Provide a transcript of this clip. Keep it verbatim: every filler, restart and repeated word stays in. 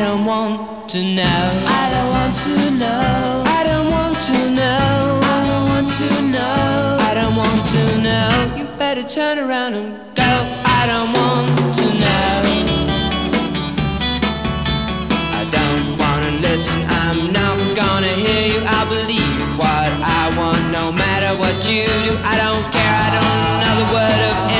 don't want to know. I don't want to know. I don't want to know. I don't want to know. I don't want to know. You better turn around and go. I don't want to know. I don't wanna listen. I'm not gonna hear you. I'll believe what I want, no matter what you do. I don't care. I don't know the word of